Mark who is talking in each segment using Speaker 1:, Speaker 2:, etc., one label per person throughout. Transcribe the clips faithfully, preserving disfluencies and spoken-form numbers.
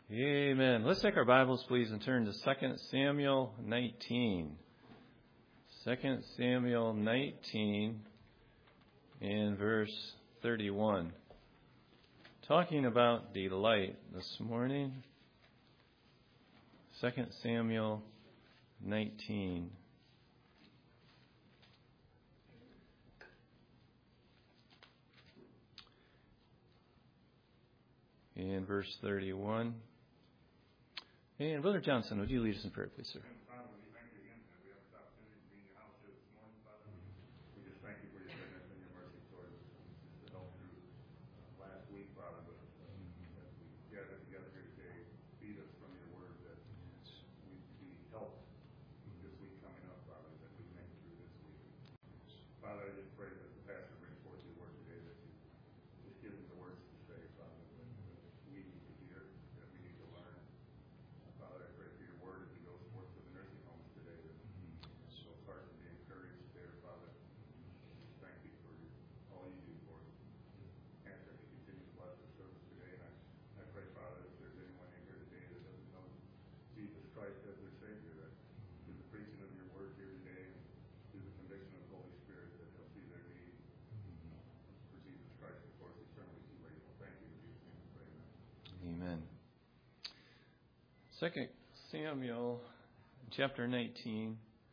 Speaker 1: Amen. Let's take our Bibles, please, and turn to Second Samuel nineteen. Second Samuel nineteen and verse thirty-one. Talking about delight this morning. Second Samuel nineteen. And verse thirty-one. And Brother Johnson, would you lead us in prayer, please, sir?
Speaker 2: Father, we thank you again that we have this opportunity to be in your house here this morning, Father. We just thank you for your goodness and your mercy towards us. Just all through uh, last week, Father, but uh, as we gather together here today, feed us from your word that we be helped this week coming up, Father, that we make it through this week. Father, I just pray that the pastor brings forth your word today, that you just give him the words to say, Father, that, that we need to hear, that we need to learn. Father, I pray for your word as it goes forth to the nursing homes today, that those hearts will be encouraged there, Father. Thank you for all you do for us. And I pray you continue to bless the service today. And I, I pray, Father, if there's anyone in here today that doesn't know Jesus Christ as their Savior, that through the preaching of your word here today and through the conviction of the Holy Spirit, that they'll see their need for Jesus Christ, of course, eternally too late. Well, thank you in Jesus' name. We pray, amen.
Speaker 1: Amen. Second Samuel chapter nineteen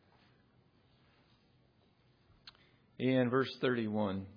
Speaker 1: and verse thirty-one.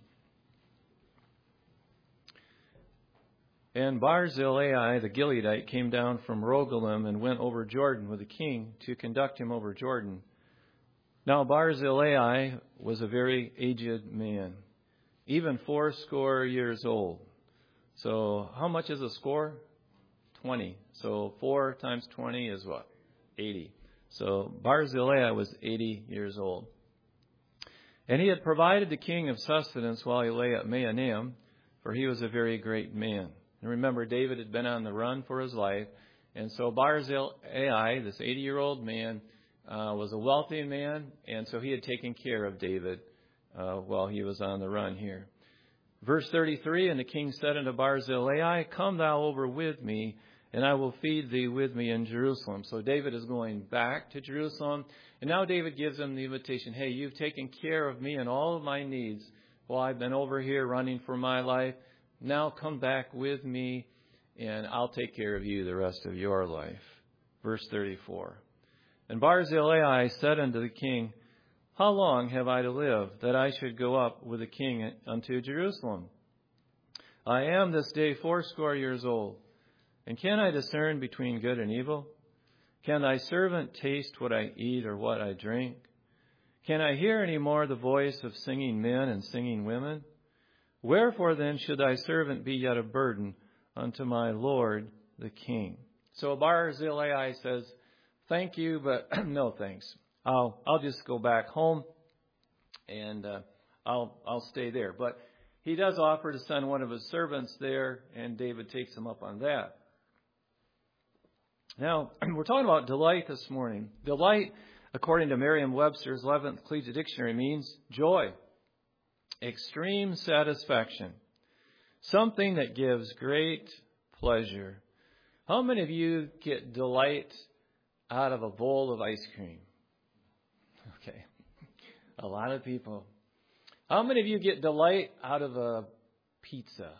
Speaker 1: And Barzillai the Gileadite came down from Rogelim and went over Jordan with the king to conduct him over Jordan. Now Barzillai was a very aged man, even fourscore years old. So how much is a score? twenty. So four times twenty is what? eighty. So Barzillai was eighty years old. And he had provided the king of sustenance while he lay at Mahanaim, for he was a very great man. And remember, David had been on the run for his life. And so Barzillai, this eighty-year-old man, uh, was a wealthy man. And so he had taken care of David uh, while he was on the run here. Verse thirty-three, and the king said unto Barzillai, come thou over with me, and I will feed thee with me in Jerusalem. So David is going back to Jerusalem. And now David gives him the invitation, hey, you've taken care of me and all of my needs while I've been over here running for my life. Now come back with me, and I'll take care of you the rest of your life. Verse thirty-four. And Barzillai said unto the king, how long have I to live, that I should go up with the king unto Jerusalem? I am this day fourscore years old. And can I discern between good and evil? Can thy servant taste what I eat or what I drink? Can I hear any more the voice of singing men and singing women? Wherefore then should thy servant be yet a burden unto my lord the king? So Barzillai says, thank you, but no thanks. I'll I'll just go back home and uh, I'll I'll stay there. But he does offer to send one of his servants there, and David takes him up on that. Now, we're talking about delight this morning. Delight, according to Merriam-Webster's eleventh Collegiate Dictionary, means joy, extreme satisfaction, something that gives great pleasure. How many of you get delight out of a bowl of ice cream? Okay, a lot of people. How many of you get delight out of a pizza?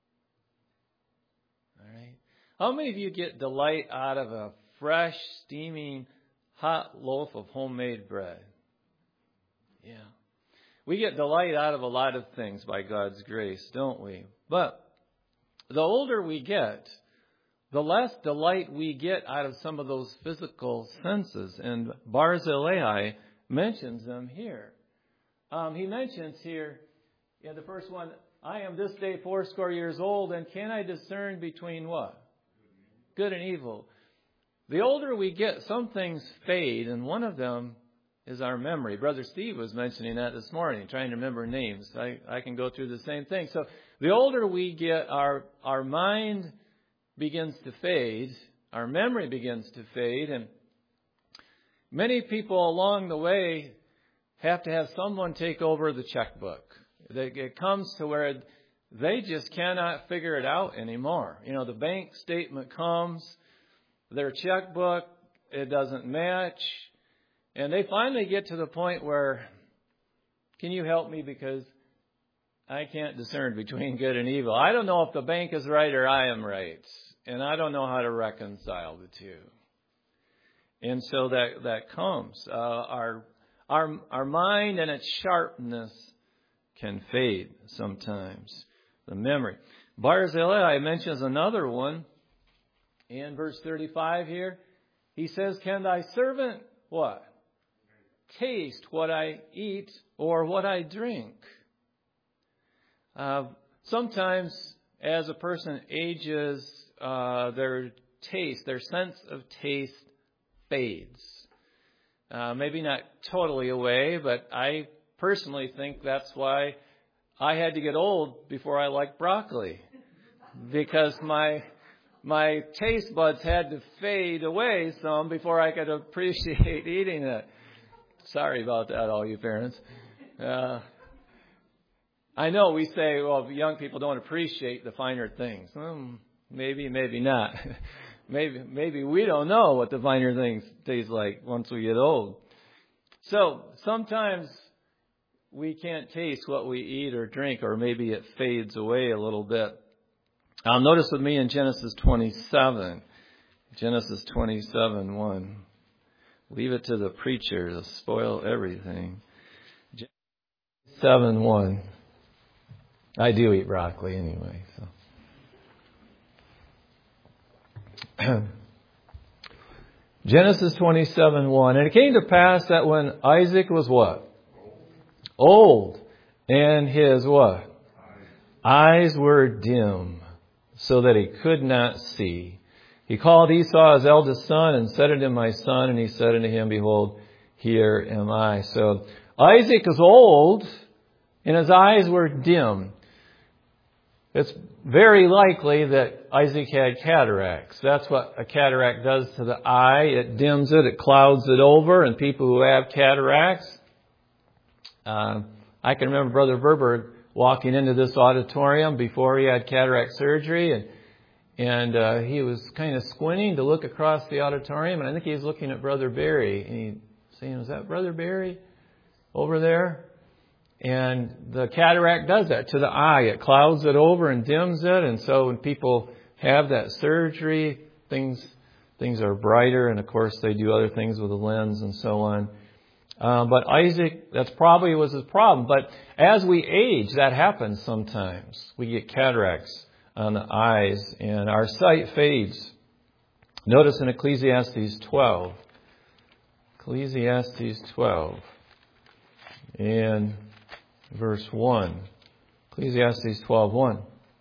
Speaker 1: All right. How many of you get delight out of a fresh, steaming, hot loaf of homemade bread? Yeah. We get delight out of a lot of things by God's grace, don't we? But the older we get, the less delight we get out of some of those physical senses. And Barzillai mentions them here. Um, he mentions here, yeah, the first one, I am this day fourscore years old, and can I discern between what? Good and evil. The older we get, some things fade, and one of them is our memory. Brother Steve was mentioning that this morning, trying to remember names. I, I can go through the same thing. So the older we get, our our mind begins to fade, our memory begins to fade, and many people along the way have to have someone take over the checkbook. It comes to where they just cannot figure it out anymore. You know, the bank statement comes, their checkbook, it doesn't match. And they finally get to the point where, can you help me because I can't discern between good and evil. I don't know if the bank is right or I am right. And I don't know how to reconcile the two. And so that, that comes. Uh, our, our, our mind and its sharpness can fade sometimes. The memory. Barzillai mentions another one in verse thirty-five here. He says, can thy servant, what? Taste what I eat or what I drink. Uh, sometimes as a person ages, uh, their taste, their sense of taste fades. Uh, maybe not totally away, but I personally think that's why I had to get old before I liked broccoli. Because my my taste buds had to fade away some before I could appreciate eating it. Sorry about that, all you parents. Uh, I know we say, well, young people don't appreciate the finer things. Well, maybe, maybe not. maybe, maybe we don't know what the finer things taste like once we get old. So sometimes we can't taste what we eat or drink, or maybe it fades away a little bit. Now, notice with me in Genesis twenty-seven. Genesis twenty-seven, one. Leave it to the preacher to spoil everything. seven, one. I do eat broccoli anyway, so. Genesis twenty-seven, one. And it came to pass that when Isaac was what? Old. And his what? Eyes were dim, so that he could not see. He called Esau his eldest son and said unto him, my son. And he said unto him, behold, here am I. So Isaac is old and his eyes were dim. It's very likely that Isaac had cataracts. That's what a cataract does to the eye. It dims it, it clouds it over. And people who have cataracts, uh, I can remember Brother Verberg walking into this auditorium before he had cataract surgery, and and uh, he was kind of squinting to look across the auditorium, and I think he was looking at Brother Barry, and he saying, "Was that Brother Barry over there?" And the cataract does that to the eye. It clouds it over and dims it, and so when people have that surgery, things things are brighter, and of course they do other things with the lens and so on. Uh, but Isaac, that's probably was his problem. But as we age, that happens sometimes. We get cataracts on the eyes and our sight fades. Notice in Ecclesiastes twelve. Ecclesiastes twelve. And verse one. Ecclesiastes twelve, one.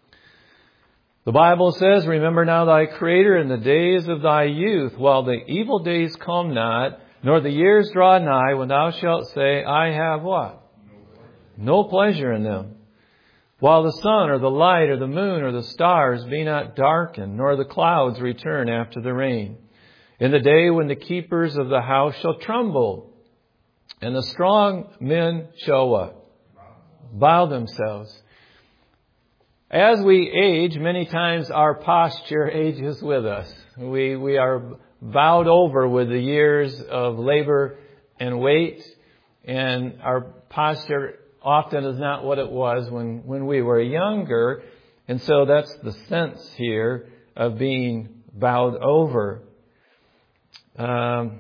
Speaker 1: The Bible says, remember now thy Creator in the days of thy youth, while the evil days come not, nor the years draw nigh, when thou shalt say, I have what? No pleasure in them. While the sun or the light or the moon or the stars be not darkened, nor the clouds return after the rain. In the day when the keepers of the house shall tremble, and the strong men shall what? Bow themselves. As we age, many times our posture ages with us. We, we are bowed over with the years of labor and weight, and our posture often is not what it was when, when we were younger. And so that's the sense here of being bowed over. Um,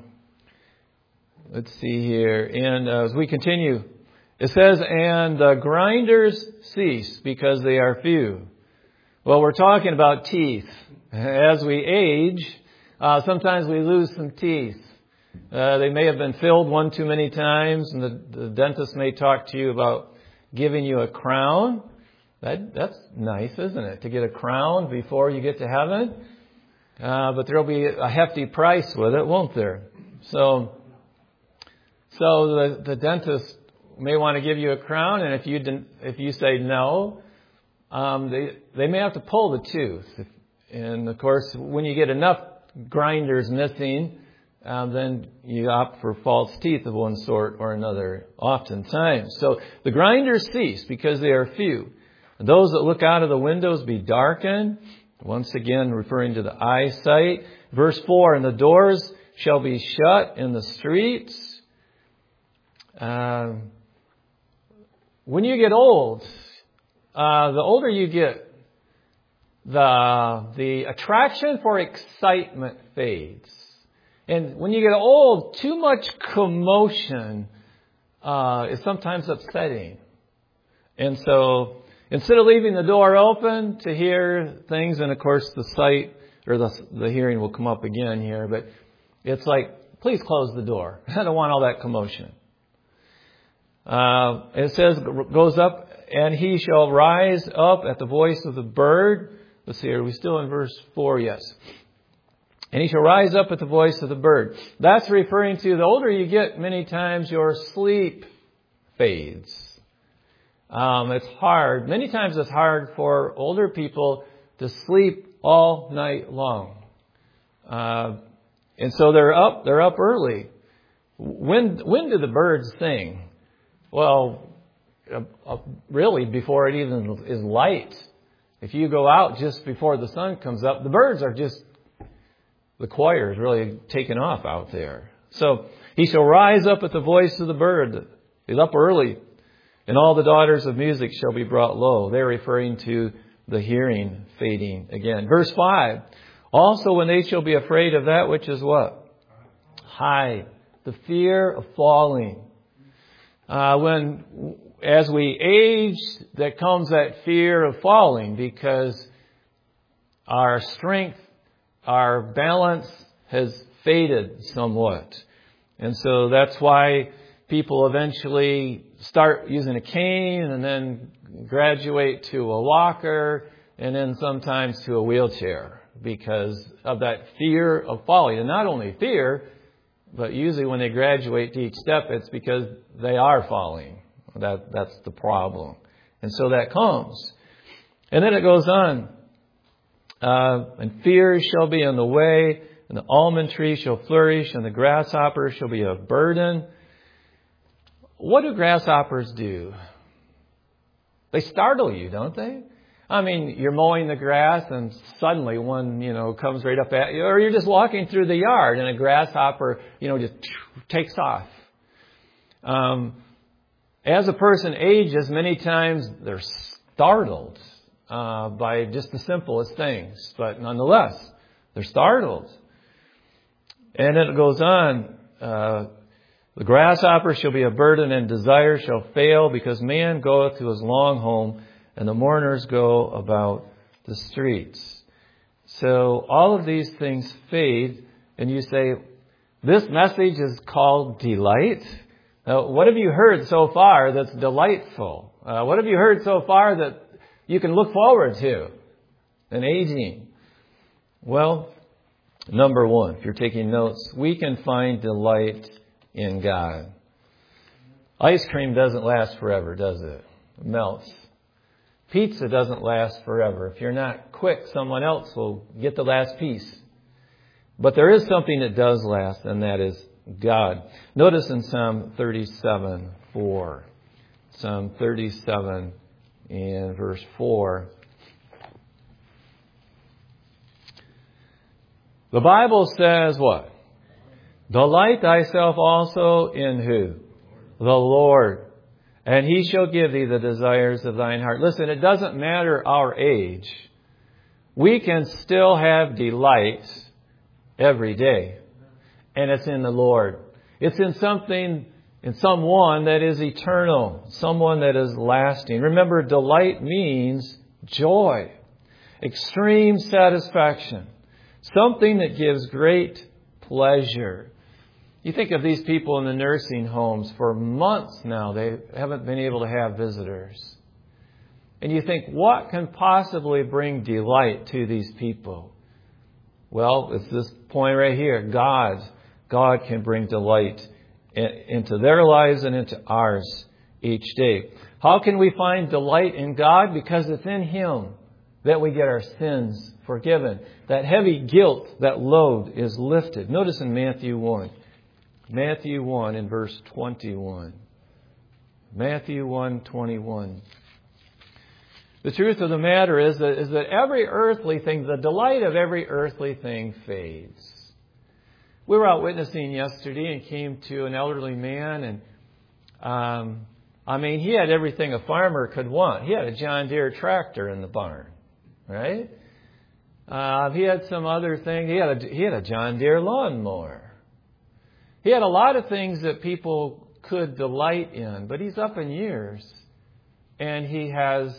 Speaker 1: let's see here. And uh, as we continue, it says, and the grinders cease because they are few. Well, we're talking about teeth. As we age, uh, sometimes we lose some teeth. Uh, they may have been filled one too many times, and the, the dentist may talk to you about giving you a crown. That, that's nice, isn't it? To get a crown before you get to heaven. Uh, but there'll be a hefty price with it, won't there? So, so the, the dentist may want to give you a crown, and if you didn't, if you say no, um, they they may have to pull the tooth. If, and of course, when you get enough grinders missing, um, then you opt for false teeth of one sort or another. Oftentimes, so the grinders cease because they are few. And those that look out of the windows be darkened. Once again, referring to the eyesight. Verse four, and the doors shall be shut in the streets. Uh, when you get old, uh, the older you get, the, the attraction for excitement fades. And when you get old, too much commotion uh, is sometimes upsetting. And so instead of leaving the door open to hear things, and of course the sight or the, the hearing will come up again here, but it's like, please close the door. I don't want all that commotion. Uh, it says, goes up, and he shall rise up at the voice of the bird. Let's see, are we still in verse four? Yes. And he shall rise up at the voice of the bird. That's referring to the older you get, many times your sleep fades. Um, it's hard. Many times it's hard for older people to sleep all night long. Uh, and so they're up, they're up early. When, when do the birds sing? Well, uh, uh, really before it even is light. If you go out just before the sun comes up, the birds are just, the choir is really taking off out there. So he shall rise up at the voice of the bird. He's up early. And all the daughters of music shall be brought low. They're referring to the hearing fading again. Verse five. Also when they shall be afraid of that which is what? High. The fear of falling. Uh, when, as we age, that comes that fear of falling because our strength, our balance has faded somewhat. And so that's why people eventually start using a cane and then graduate to a walker and then sometimes to a wheelchair because of that fear of falling. And not only fear, but usually when they graduate to each step, it's because they are falling. That, that's the problem. And so that comes. And then it goes on. Uh, and fear shall be in the way, and the almond tree shall flourish, and the grasshopper shall be a burden. What do grasshoppers do? They startle you, don't they? I mean, you're mowing the grass and suddenly one, you know, comes right up at you. Or you're just walking through the yard and a grasshopper, you know, just takes off. Um, as a person ages, many times they're startled uh, by just the simplest things. But nonetheless, they're startled. And then it goes on. Uh, The grasshopper shall be a burden, and desire shall fail, because man goeth to his long home, and the mourners go about the streets. So all of these things fade, and you say, this message is called delight. Now, what have you heard so far that's delightful? Uh, what have you heard so far that you can look forward to in aging? Well, number one, if you're taking notes, we can find delight in God. Ice cream doesn't last forever, does it? It melts. Pizza doesn't last forever. If you're not quick, someone else will get the last piece. But there is something that does last, and that is God. Notice in Psalm thirty-seven four. Psalm thirty-seven and verse four. The Bible says what? Delight thyself also in who? The Lord. And he shall give thee the desires of thine heart. Listen, it doesn't matter our age. We can still have delight every day. And it's in the Lord. It's in something, in someone that is eternal. Someone that is lasting. Remember, delight means joy. Extreme satisfaction. Something that gives great pleasure. You think of these people in the nursing homes for months now. They haven't been able to have visitors. And you think, what can possibly bring delight to these people? Well, it's this point right here. God. God can bring delight into their lives and into ours each day. How can we find delight in God? Because it's in Him that we get our sins forgiven. That heavy guilt, that load is lifted. Notice in Matthew one. Matthew one in verse twenty-one. Matthew one twenty-one. The truth of the matter is that, is that every earthly thing, the delight of every earthly thing fades. We were out witnessing yesterday and came to an elderly man, and um, I mean, he had everything a farmer could want. He had a John Deere tractor in the barn, right? Uh, he had some other thing. He had a, he had a John Deere lawnmower. He had a lot of things that people could delight in, but he's up in years, and he has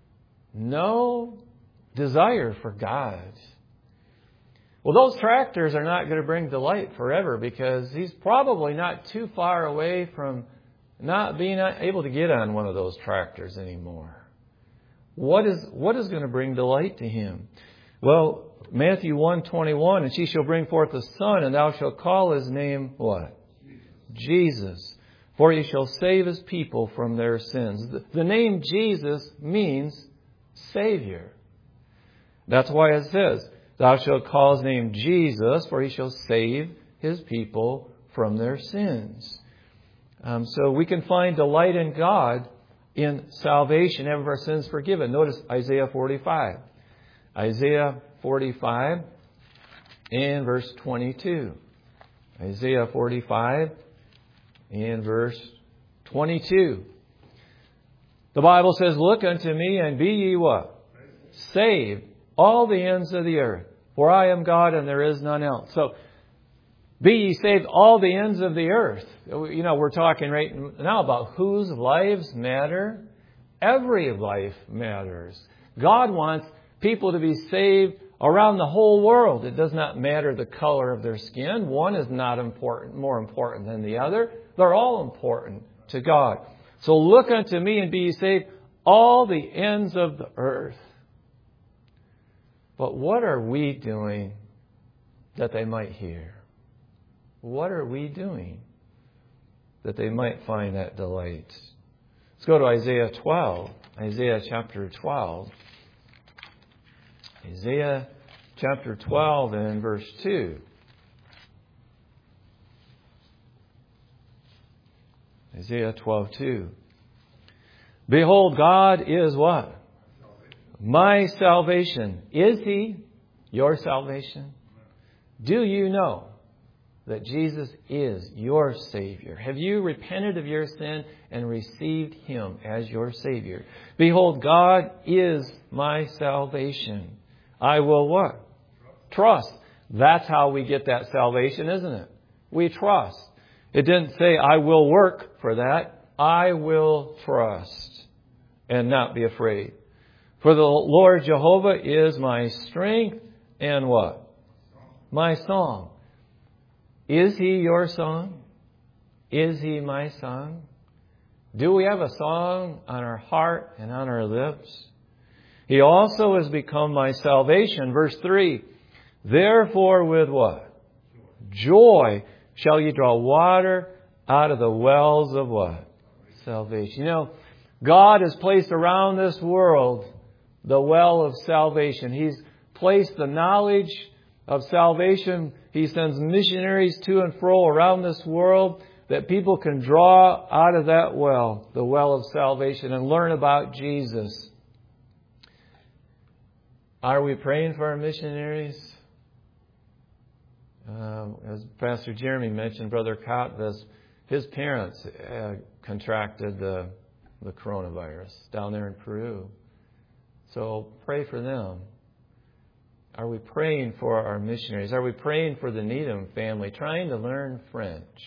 Speaker 1: no desire for God. Well, those tractors are not going to bring delight forever, because he's probably not too far away from not being able to get on one of those tractors anymore. What is what is going to bring delight to him? Well, Matthew one twenty-one, and she shall bring forth a son, and thou shalt call his name what? Jesus. For he shall save his people from their sins. The, the name Jesus means Savior. That's why it says, thou shalt call his name Jesus, for he shall save his people from their sins. Um, so we can find delight in God in salvation, have our sins forgiven. Notice Isaiah forty-five. Isaiah forty-five and verse twenty-two. Isaiah forty-five and verse twenty-two. The Bible says, look unto me and be ye what? Saved, all the ends of the earth. For I am God and there is none else. So, be ye saved, all the ends of the earth. You know, we're talking right now about whose lives matter. Every life matters. God wants people to be saved around the whole world. It does not matter the color of their skin. One is not important, more important than the other. They're all important to God. So look unto me and be ye saved, all the ends of the earth. But what are we doing that they might hear? What are we doing that they might find that delight? Let's go to Isaiah twelve. Isaiah chapter twelve. Isaiah chapter twelve and verse two. Isaiah twelve two. Behold, God is what? My salvation. Is He your salvation? Do you know that Jesus is your Savior? Have you repented of your sin and received Him as your Savior? Behold, God is my salvation. I will what? Trust. That's how we get that salvation, isn't it? We trust. It didn't say, I will work for that. I will trust and not be afraid. For the Lord Jehovah is my strength and what? My song. Is He your song? Is He my song? Do we have a song on our heart and on our lips? He also has become my salvation. Verse three. Therefore with what? Joy shall ye draw water out of the wells of what? Salvation. You know, God has placed around this world the well of salvation. He's placed the knowledge of salvation. He sends missionaries to and fro around this world that people can draw out of that well, the well of salvation, and learn about Jesus. Are we praying for our missionaries? Um, as Pastor Jeremy mentioned, Brother Kotvis, his parents uh, contracted the, the coronavirus down there in Peru. So pray for them. Are we praying for our missionaries? Are we praying for the Needham family, trying to learn French?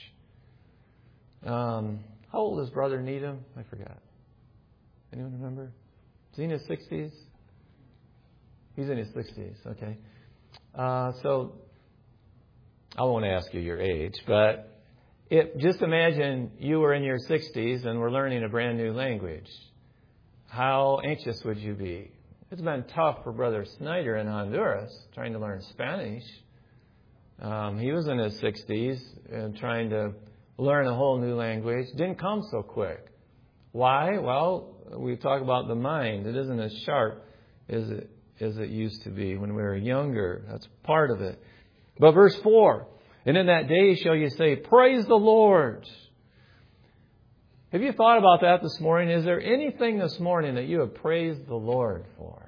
Speaker 1: Um, how old is Brother Needham? I forgot. Anyone remember? Is he in his sixties? He's in his sixties, okay. Uh, so, I won't ask you your age, but it, just imagine you were in your sixties and were learning a brand new language. How anxious would you be? It's been tough for Brother Snyder in Honduras, trying to learn Spanish. Um, he was in his sixties and trying to learn a whole new language. Didn't come so quick. Why? Well, we talk about the mind. It isn't as sharp as it, as it used to be when we were younger. That's part of it. But verse four, and in that day shall you say, praise the Lord. Have you thought about that this morning? Is there anything this morning that you have praised the Lord for?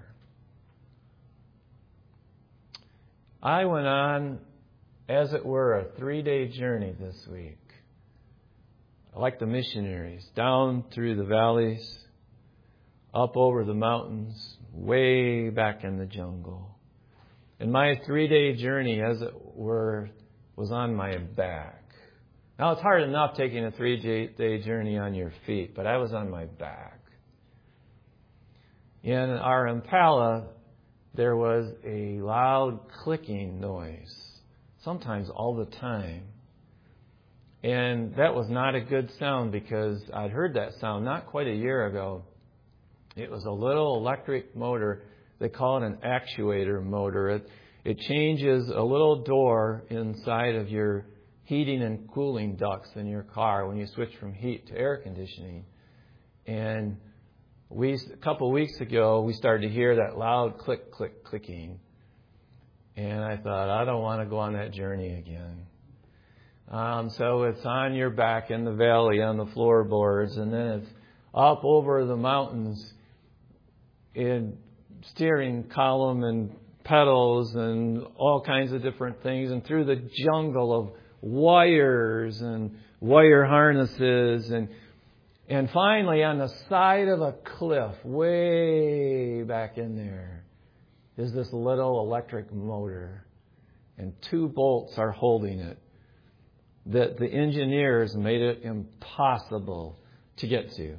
Speaker 1: I went on, as it were, a three-day journey this week. Like the missionaries, down through the valleys, up over the mountains, way back in the jungle. And my three-day journey, as it were, was on my back. Now, it's hard enough taking a three-day journey on your feet, but I was on my back. In our Impala, there was a loud clicking noise, sometimes all the time. And that was not a good sound because I'd heard that sound not quite a year ago. It was a little electric motor. They call it an actuator motor. It, it changes a little door inside of your heating and cooling ducts in your car when you switch from heat to air conditioning. And we, a couple of weeks ago, we started to hear that loud click, click, clicking. And I thought, I don't want to go on that journey again. Um, so it's on your back in the valley on the floorboards, and then it's up over the mountains in steering column and pedals and all kinds of different things, and through the jungle of wires and wire harnesses, and and finally on the side of a cliff way back in there is this little electric motor, and two bolts are holding it that the engineers made it impossible to get to.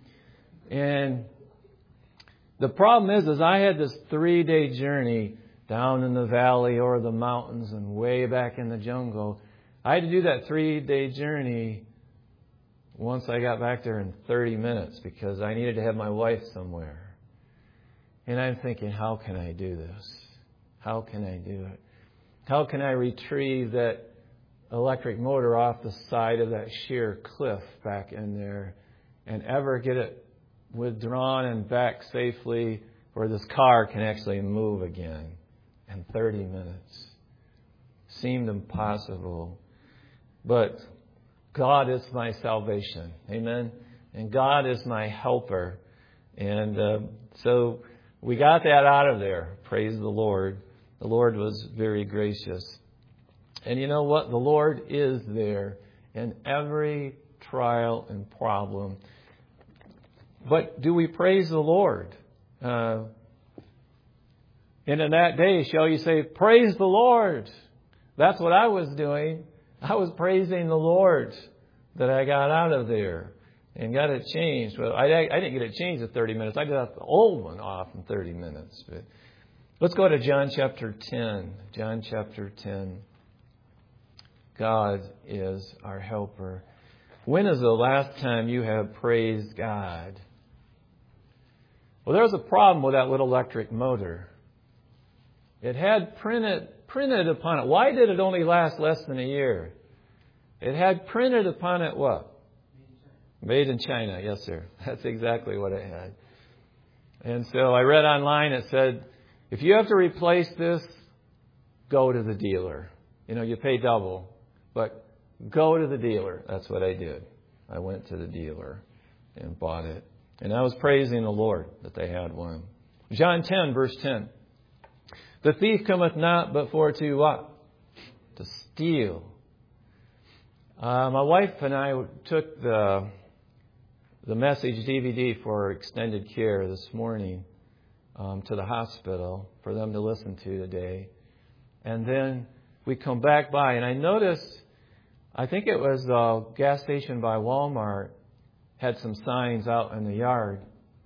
Speaker 1: And the problem is, is I had this three-day journey down in the valley or the mountains and way back in the jungle. I had to do that three-day journey once I got back there in thirty minutes because I needed to have my wife somewhere. And I'm thinking, how can I do this? How can I do it? How can I retrieve that electric motor off the side of that sheer cliff back in there and ever get it withdrawn and back safely where this car can actually move again in thirty minutes? Seemed impossible. But God is my salvation. Amen? And God is my helper. And uh, so we got that out of there. Praise the Lord. The Lord was very gracious. And you know what? The Lord is there in every trial and problem. But do we praise the Lord? Uh, and in that day, shall you say, praise the Lord. That's what I was doing. I was praising the Lord that I got out of there and got it changed. Well, I, I didn't get it changed in thirty minutes. I got the old one off in thirty minutes. But let's go to John chapter ten. John chapter ten. God is our helper. When is the last time you have praised God? Well, there was a problem with that little electric motor. It had printed printed upon it. Why did it only last less than a year? It had printed upon it what? Made in China. Yes, sir. That's exactly what it had. And so I read online, it said, if you have to replace this, go to the dealer. You know, you pay double, but go to the dealer. That's what I did. I went to the dealer and bought it. And I was praising the Lord that they had one. John ten, verse ten. The thief cometh not but for to what? To steal. Uh, my wife and I took the the message D V D for extended care this morning um, to the hospital for them to listen to today. And then we come back by, and I noticed, I think it was a gas station by Walmart, had some signs out in the yard.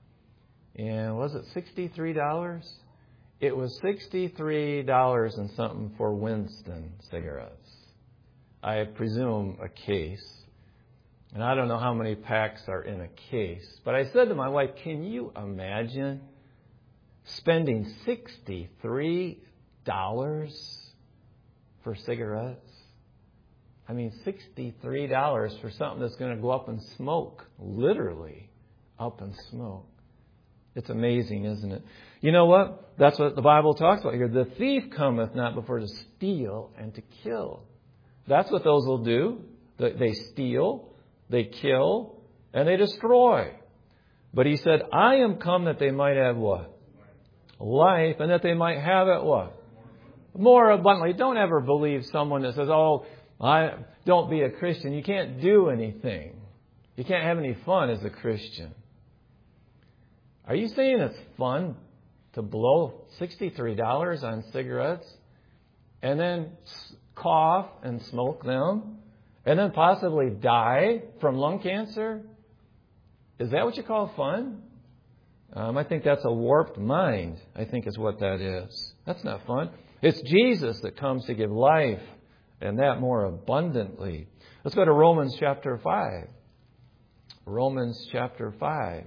Speaker 1: And was it sixty-three dollars? It was sixty-three dollars and something for Winston cigarettes. I presume a case. And I don't know how many packs are in a case. But I said to my wife, can you imagine spending sixty-three dollars for cigarettes? I mean, sixty-three dollars for something that's going to go up in smoke. Literally up in smoke. It's amazing, isn't it? You know what? That's what the Bible talks about here. The thief cometh not before to steal and to kill. That's what those will do. They steal, they kill, and they destroy. But He said, I am come that they might have what? Life, and that they might have it what? More abundantly. Don't ever believe someone that says, oh, I don't be a Christian. You can't do anything. You can't have any fun as a Christian. Are you saying it's fun to blow sixty-three dollars on cigarettes and then cough and smoke them and then possibly die from lung cancer? Is that what you call fun? Um, I think that's a warped mind, I think is what that is. That's not fun. It's Jesus that comes to give life, and that more abundantly. Let's go to Romans chapter five. Romans chapter five.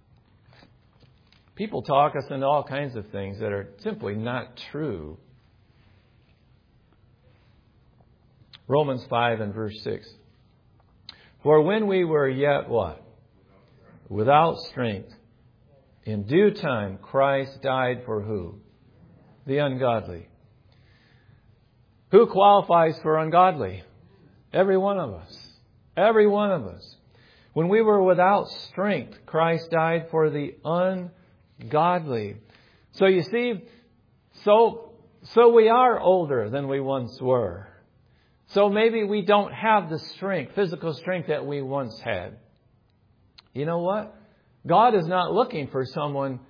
Speaker 1: People talk us into all kinds of things that are simply not true. Romans five and verse six. For when we were yet what? Without strength, in due time Christ died for who? The ungodly. Who qualifies for ungodly? Every one of us. Every one of us. When we were without strength, Christ died for the ungodly. So you see, so, so we are older than we once were. So maybe we don't have the strength, physical strength that we once had. You know what? God is not looking for someone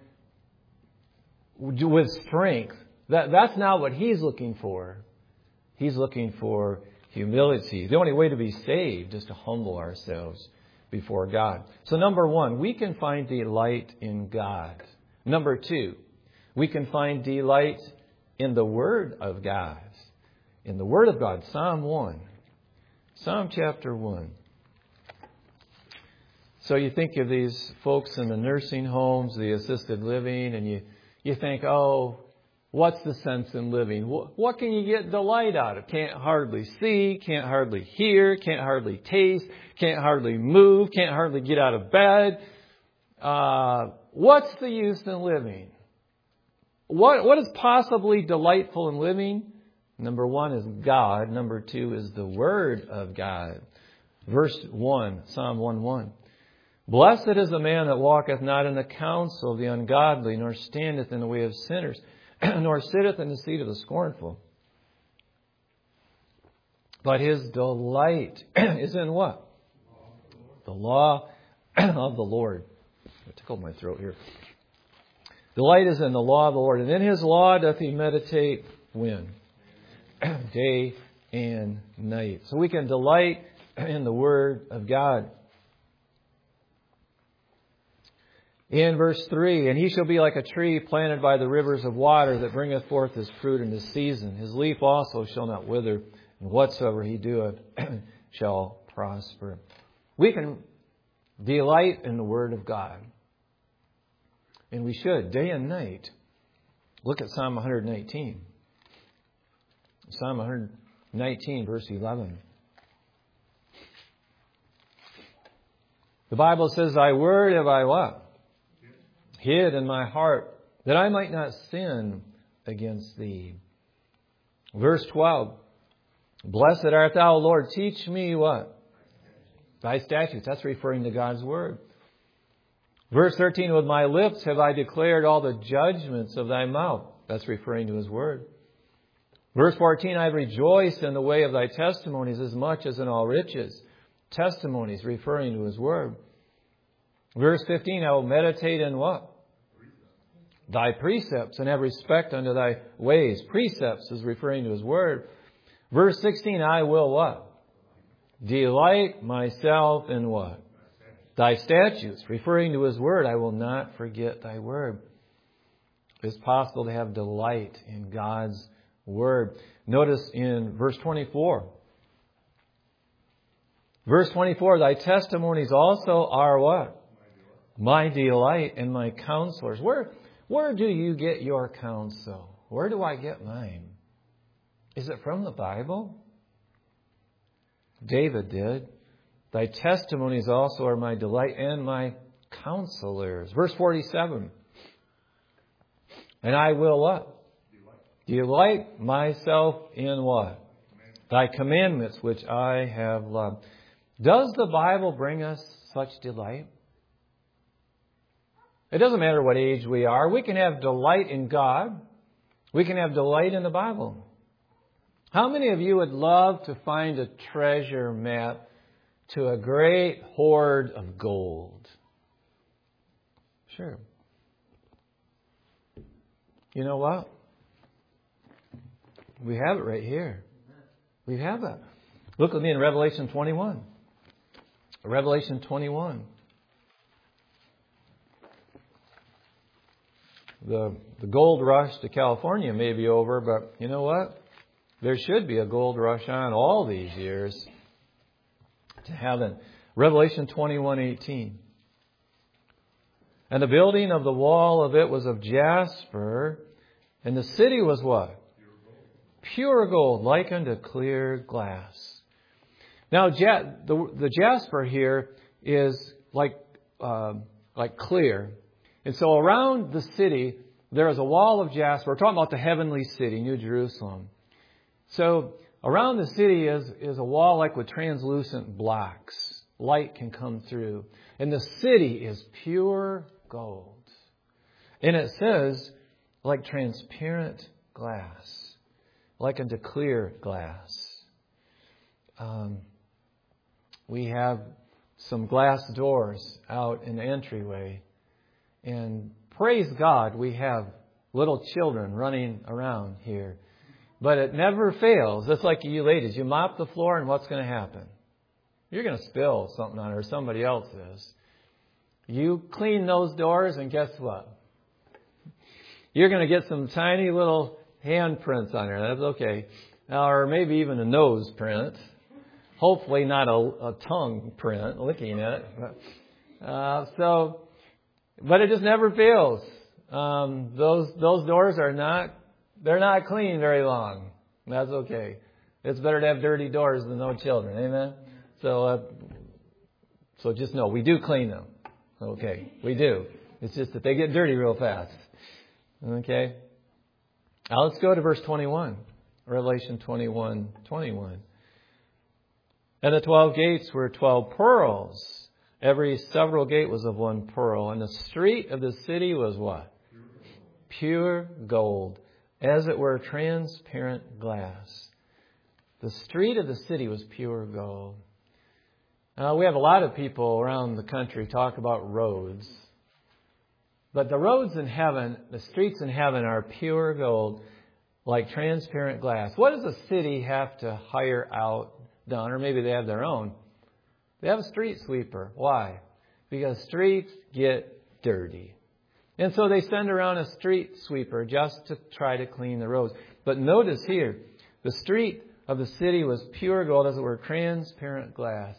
Speaker 1: with strength. That, that's not what He's looking for. He's looking for humility. The only way to be saved is to humble ourselves before God. So number one, we can find delight in God. Number two, we can find delight in the Word of God. In the Word of God, Psalm one. Psalm chapter one. So you think of these folks in the nursing homes, the assisted living, and you, you think, oh, what's the sense in living? What can you get delight out of? Can't hardly see, can't hardly hear, can't hardly taste, can't hardly move, can't hardly get out of bed. Uh, what's the use in living? What, what is possibly delightful in living? Number one is God. Number two is the Word of God. Verse one, Psalm one one. Blessed is the man that walketh not in the counsel of the ungodly, nor standeth in the way of sinners, nor sitteth in the seat of the scornful. But his delight is in what? The law of the Lord. I tickled my throat here. Delight is in the law of the Lord, and in His law doth he meditate when? Day and night. So we can delight in the Word of God. In verse three, and he shall be like a tree planted by the rivers of water that bringeth forth his fruit in his season. His leaf also shall not wither, and whatsoever he doeth shall prosper. We can delight in the Word of God. And we should, day and night. Look at Psalm one nineteen. Psalm one nineteen, verse eleven. The Bible says, Thy word have I what? Hid in my heart, that I might not sin against Thee. Verse twelve. Blessed art Thou, Lord. Teach me what? Thy statutes. That's referring to God's Word. Verse thirteen. With my lips have I declared all the judgments of Thy mouth. That's referring to His Word. Verse fourteen. I have rejoiced in the way of Thy testimonies as much as in all riches. Testimonies referring to His Word. Verse fifteen, I will meditate in what? Thy precepts, and have respect unto Thy ways. Precepts is referring to His Word. Verse sixteen, I will what? Delight myself in what? Thy statutes, referring to His Word. I will not forget Thy Word. It's possible to have delight in God's Word. Notice in verse twenty-four. Verse twenty-four, Thy testimonies also are what? My delight and my counselors. Where, where do you get your counsel? Where do I get mine? Is it from the Bible? David did. Thy testimonies also are my delight and my counselors. Verse forty-seven. And I will what? Delight, delight myself in what? Thy commandments which I have loved. Does the Bible bring us such delight? It doesn't matter what age we are. We can have delight in God. We can have delight in the Bible. How many of you would love to find a treasure map to a great hoard of gold? Sure. You know what? We have it right here. We have it. Look with me in Revelation twenty-one. Revelation twenty-one. The, the gold rush to California may be over, but you know what? There should be a gold rush on all these years to heaven. Revelation twenty-one eighteen. And the building of the wall of it was of jasper, and the city was what? Pure gold, like unto clear glass. Now, ja- the, the jasper here is like uh, like clear. And so around the city, there is a wall of jasper. We're talking about the heavenly city, New Jerusalem. So around the city is, is a wall like with translucent blocks. Light can come through. And the city is pure gold. And it says, like transparent glass. Like unto clear glass. Um, we have some glass doors out in the entryway. And praise God, we have little children running around here. But it never fails. It's like you ladies. You mop the floor and what's going to happen? You're going to spill something on it or somebody else is. You clean those doors and guess what? You're going to get some tiny little handprints on there. That's okay. Or maybe even a nose print. Hopefully not a, a tongue print, licking it. Uh, so... But it just never fails. Um, those those doors are not, they're not clean very long. That's okay. It's better to have dirty doors than no children. Amen? So, uh, so just know, we do clean them. Okay, we do. It's just that they get dirty real fast. Okay? Now let's go to verse twenty-one. Revelation twenty-one, twenty-one. And the twelve gates were twelve pearls. Every several gate was of one pearl. And the street of the city was what? Pure gold, as it were transparent glass. The street of the city was pure gold. Uh, we have a lot of people around the country talk about roads. But the roads in heaven, the streets in heaven are pure gold, like transparent glass. What does a city have to hire out done? Or maybe they have their own. They have a street sweeper. Why? Because streets get dirty. And so they send around a street sweeper just to try to clean the roads. But notice here, the street of the city was pure gold, as it were transparent glass.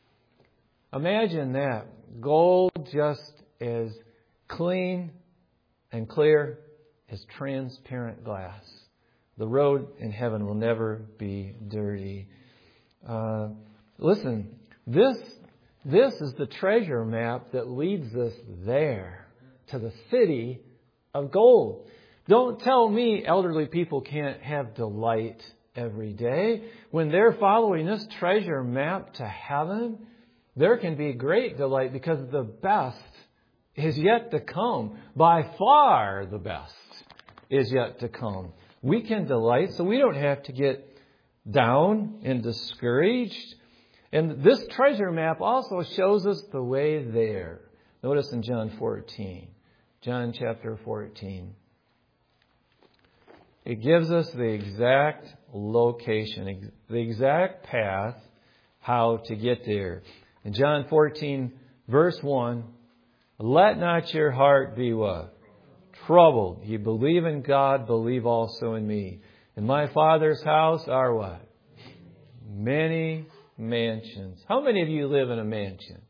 Speaker 1: Imagine that. Gold just as clean and clear as transparent glass. The road in heaven will never be dirty. Uh, listen. This, this is the treasure map that leads us there, to the city of gold. Don't tell me elderly people can't have delight every day. When they're following this treasure map to heaven, there can be great delight because the best is yet to come. By far the best is yet to come. We can delight, so we don't have to get down and discouraged. And this treasure map also shows us the way there. Notice in John fourteen. John chapter fourteen. It gives us the exact location, the exact path, how to get there. In John fourteen, verse one, let not your heart be what? Troubled. You believe in God, believe also in me. In my Father's house are what? Many mansions. How many of you live in a mansion?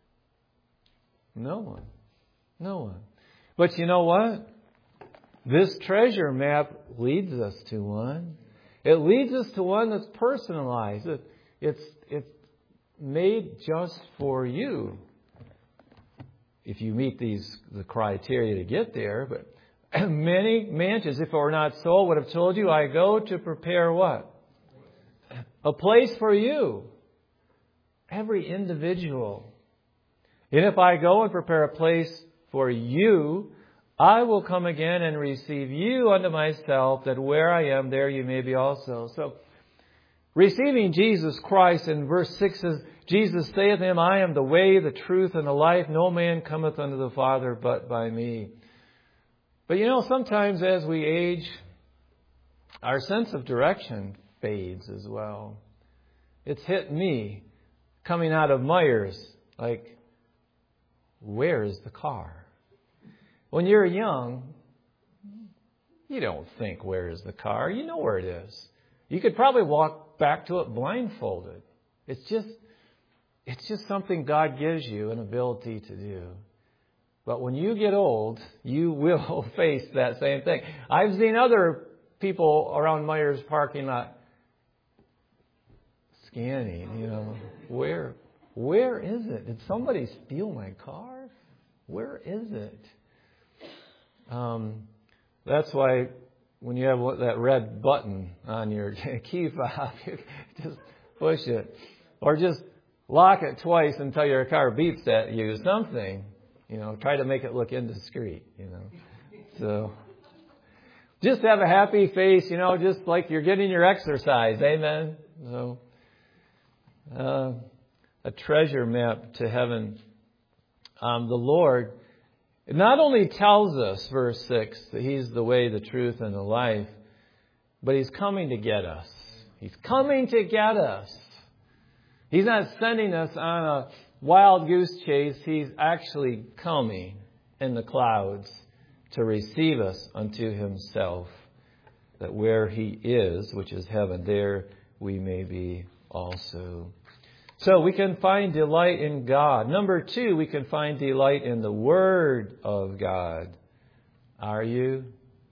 Speaker 1: No one. No one. But you know what? This treasure map leads us to one. It leads us to one that's personalized. It, it's, it's made just for you. If you meet these the criteria to get there. But many mansions, if it were not so, would have told you, I go to prepare what? A place for you. Every individual. And if I go and prepare a place for you, I will come again and receive you unto myself, that where I am, there you may be also. So, receiving Jesus Christ in verse six says, Jesus saith to him, I am the way, the truth, and the life. No man cometh unto the Father but by me. But you know, sometimes as we age, our sense of direction fades as well. It's hit me coming out of Myers, like, where is the car? When you're young, you don't think, where is the car? You know where it is. You could probably walk back to it blindfolded. It's just, it's just something God gives you an ability to do. But when you get old, you will face that same thing. I've seen other people around Myers parking lot scanning, you know, where, where is it? Did somebody steal my car? Where is it? Um, that's why when you have that red button on your key fob, you just push it. Or just lock it twice until your car beeps at you. Something, you know, try to make it look indiscreet, you know. So, just have a happy face, you know, just like you're getting your exercise. Amen? So, uh, a treasure map to heaven. Um, the Lord not only tells us, verse six, that He's the way, the truth, and the life, but He's coming to get us. He's coming to get us. He's not sending us on a wild goose chase. He's actually coming in the clouds to receive us unto Himself, that where He is, which is heaven, there we may be also. So we can find delight in God. Number two, we can find delight in the Word of God. Are you?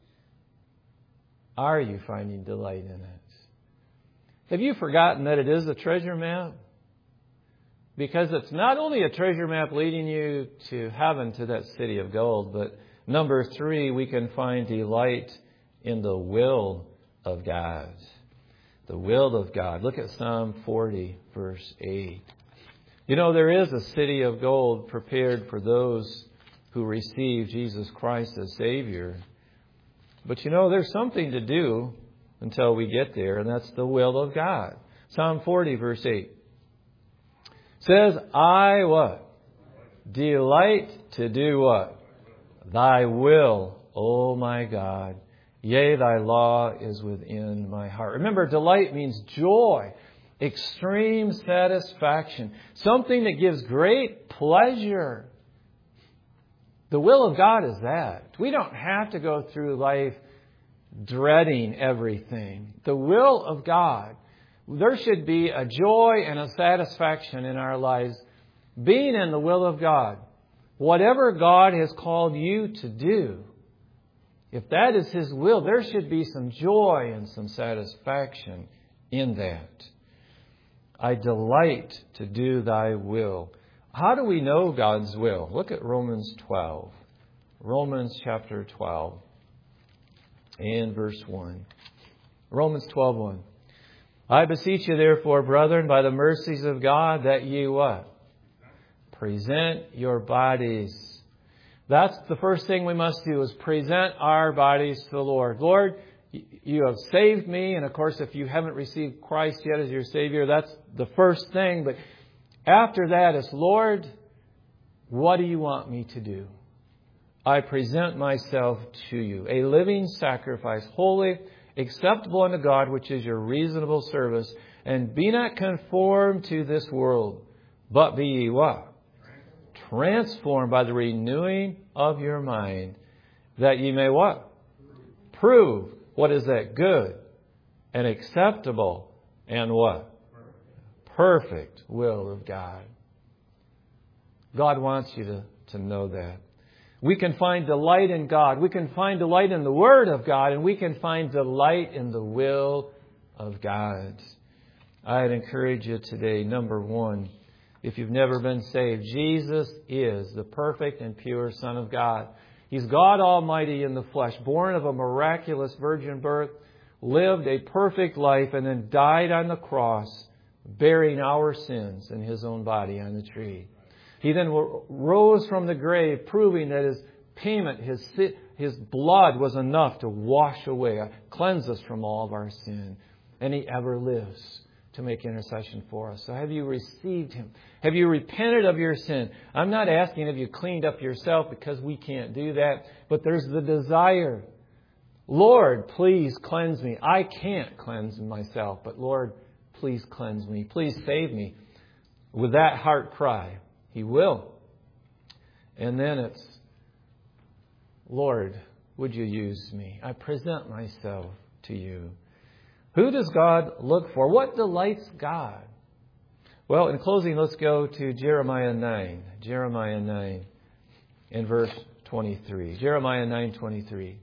Speaker 1: Are you finding delight in it? Have you forgotten that it is a treasure map? Because it's not only a treasure map leading you to heaven, to that city of gold, but number three, we can find delight in the will of God. The will of God. Look at Psalm forty, verse eight. You know, there is a city of gold prepared for those who receive Jesus Christ as Savior. But you know, there's something to do until we get there, and that's the will of God. Psalm forty, verse eight. Says, I what? Delight to do what? Thy will, O my God. Yea, Thy law is within my heart. Remember, delight means joy, extreme satisfaction, something that gives great pleasure. The will of God is that. We don't have to go through life dreading everything. The will of God. There should be a joy and a satisfaction in our lives being in the will of God. Whatever God has called you to do, if that is His will, there should be some joy and some satisfaction in that. I delight to do Thy will. How do we know God's will? Look at Romans twelve. Romans chapter twelve and verse one. Romans twelve, one. I beseech you therefore, brethren, by the mercies of God, that ye what? Present your bodies. That's the first thing we must do, is present our bodies to the Lord. Lord, you have saved me. And of course, if you haven't received Christ yet as your Savior, that's the first thing. But after that is, Lord, what do you want me to do? I present myself to you, a living sacrifice, holy, acceptable unto God, which is your reasonable service. And be not conformed to this world, but be ye what? Transformed by the renewing of your mind, that ye may what? Prove what is that good and acceptable and what? Perfect will of God. God wants you to, to know that. We can find delight in God. We can find delight in the Word of God. And we can find delight in the will of God. I'd encourage you today, number one, if you've never been saved, Jesus is the perfect and pure Son of God. He's God Almighty in the flesh, born of a miraculous virgin birth, lived a perfect life, and then died on the cross, bearing our sins in His own body on the tree. He then rose from the grave, proving that His payment, His His blood was enough to wash away, cleanse us from all of our sin. And He ever lives to make intercession for us. So have you received Him? Have you repented of your sin? I'm not asking have you cleaned up yourself, because we can't do that. But there's the desire. Lord, please cleanse me. I can't cleanse myself, but Lord, please cleanse me. Please save me. With that heart cry, He will. And then it's, Lord, would you use me? I present myself to you. Who does God look for? What delights God? Well, in closing, let's go to Jeremiah nine. Jeremiah nine in verse twenty-three. Jeremiah nine twenty-three.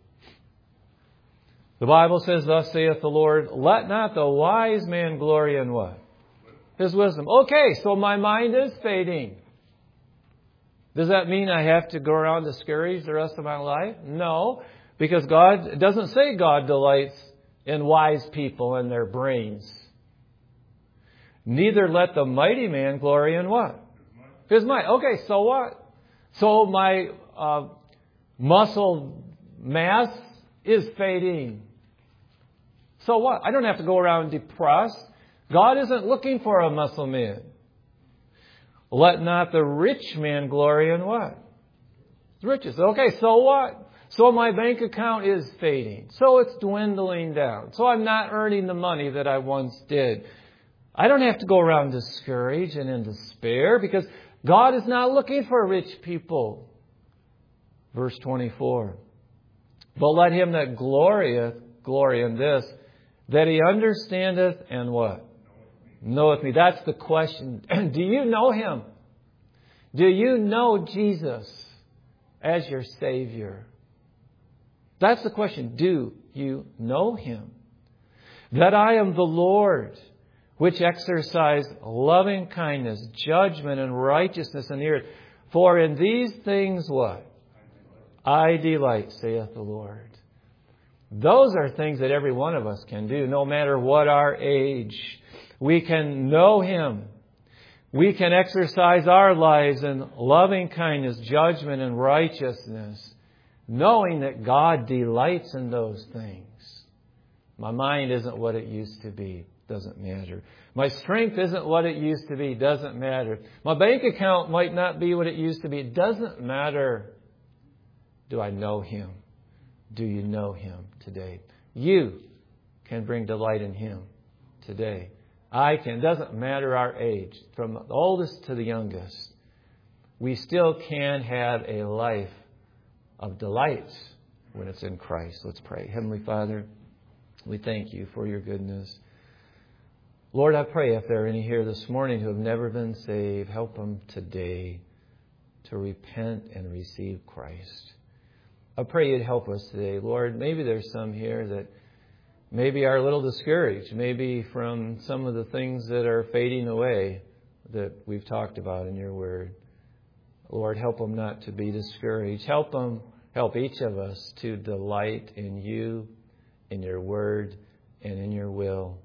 Speaker 1: The Bible says, thus saith the Lord, let not the wise man glory in what? His wisdom. Okay, so my mind is fading. Does that mean I have to go around discouraged the rest of my life? No, because God, it doesn't say God delights in wise people and their brains. Neither let the mighty man glory in what? His might. Okay, so what? So my uh, muscle mass is fading. So what? I don't have to go around depressed. God isn't looking for a muscle man. Let not the rich man glory in what? Riches. Okay, so what? So my bank account is fading. So it's dwindling down. So I'm not earning the money that I once did. I don't have to go around discouraged and in despair, because God is not looking for rich people. Verse twenty-four. But let him that glorieth glory in this, that he understandeth and what? Knoweth me. That's the question. Do you know Him? Do you know Jesus as your Savior? That's the question. Do you know Him? That I am the Lord, which exercise loving kindness, judgment, and righteousness in the earth. For in these things what? I delight, saith the Lord. Those are things that every one of us can do, no matter what our age. We can know Him. We can exercise our lives in loving kindness, judgment, and righteousness, knowing that God delights in those things. My mind isn't what it used to be. Doesn't matter. My strength isn't what it used to be. Doesn't matter. My bank account might not be what it used to be. It doesn't matter. Do I know Him? Do you know Him today? You can bring delight in Him today. I can. It doesn't matter our age. From the oldest to the youngest. We still can have a life of delight when it's in Christ. Let's pray. Heavenly Father, we thank You for Your goodness. Lord, I pray if there are any here this morning who have never been saved, help them today to repent and receive Christ. I pray You'd help us today. Lord, maybe there's some here that maybe are a little discouraged, maybe from some of the things that are fading away that we've talked about in Your Word. Lord, help them not to be discouraged. Help them, help each of us to delight in You, in Your Word, and in Your will.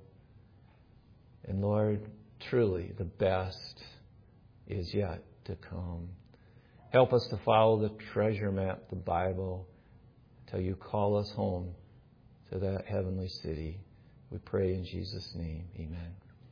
Speaker 1: And Lord, truly the best is yet to come. Help us to follow the treasure map, the Bible, till You call us home to that heavenly city. We pray in Jesus' name. Amen.